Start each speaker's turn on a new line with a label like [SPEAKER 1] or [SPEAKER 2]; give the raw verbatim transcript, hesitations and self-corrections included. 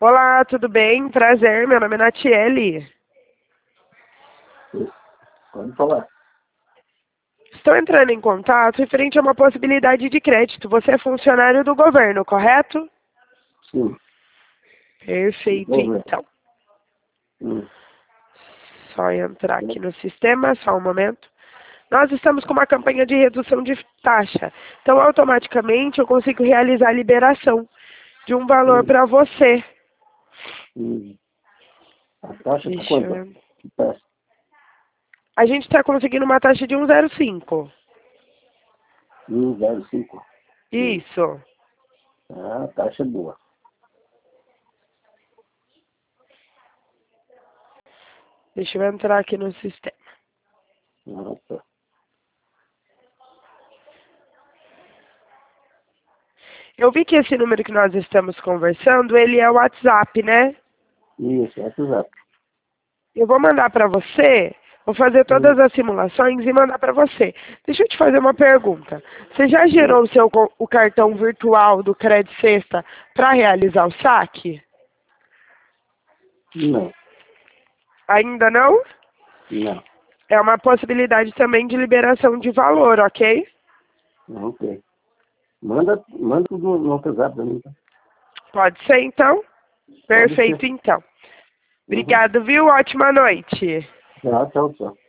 [SPEAKER 1] Olá, tudo bem? Prazer, meu nome é Natiele.
[SPEAKER 2] Pode falar.
[SPEAKER 1] Estou entrando em contato referente a uma possibilidade de crédito. Você é funcionário do governo, correto?
[SPEAKER 2] Sim.
[SPEAKER 1] Perfeito,
[SPEAKER 2] Vou ver.
[SPEAKER 1] então.
[SPEAKER 2] Hum.
[SPEAKER 1] Só entrar aqui no sistema, só um momento. Nós estamos com uma campanha de redução de taxa. Então, automaticamente, eu consigo realizar a liberação de um valor
[SPEAKER 2] Hum.
[SPEAKER 1] para você.
[SPEAKER 2] Hum. A taxa tá
[SPEAKER 1] Deixa eu
[SPEAKER 2] quanto?
[SPEAKER 1] ver.
[SPEAKER 2] Que taxa?
[SPEAKER 1] A gente está conseguindo uma taxa de um vírgula zero cinco.
[SPEAKER 2] um zero cinco. Hum.
[SPEAKER 1] Isso.
[SPEAKER 2] Ah, a taxa é boa.
[SPEAKER 1] Deixa eu entrar aqui no sistema.
[SPEAKER 2] Ah, tá.
[SPEAKER 1] Eu vi que esse número que nós estamos conversando, ele é o WhatsApp, né?
[SPEAKER 2] Isso, WhatsApp.
[SPEAKER 1] Eu vou mandar para você, vou fazer todas
[SPEAKER 2] Hum.
[SPEAKER 1] as simulações e mandar para você. Deixa eu te fazer uma pergunta. Você já
[SPEAKER 2] Hum.
[SPEAKER 1] gerou o seu co- o cartão virtual do Credit Sexta para realizar o saque?
[SPEAKER 2] Não,
[SPEAKER 1] Ainda não?
[SPEAKER 2] não.
[SPEAKER 1] É uma possibilidade também de liberação de valor, ok?
[SPEAKER 2] Não tem. Manda, manda tudo no WhatsApp pra mim. Tá?
[SPEAKER 1] Pode ser, então?
[SPEAKER 2] Pode ser.
[SPEAKER 1] Perfeito, então.
[SPEAKER 2] Uhum.
[SPEAKER 1] Obrigado, viu? Ótima noite.
[SPEAKER 2] Tchau, tchau, tchau.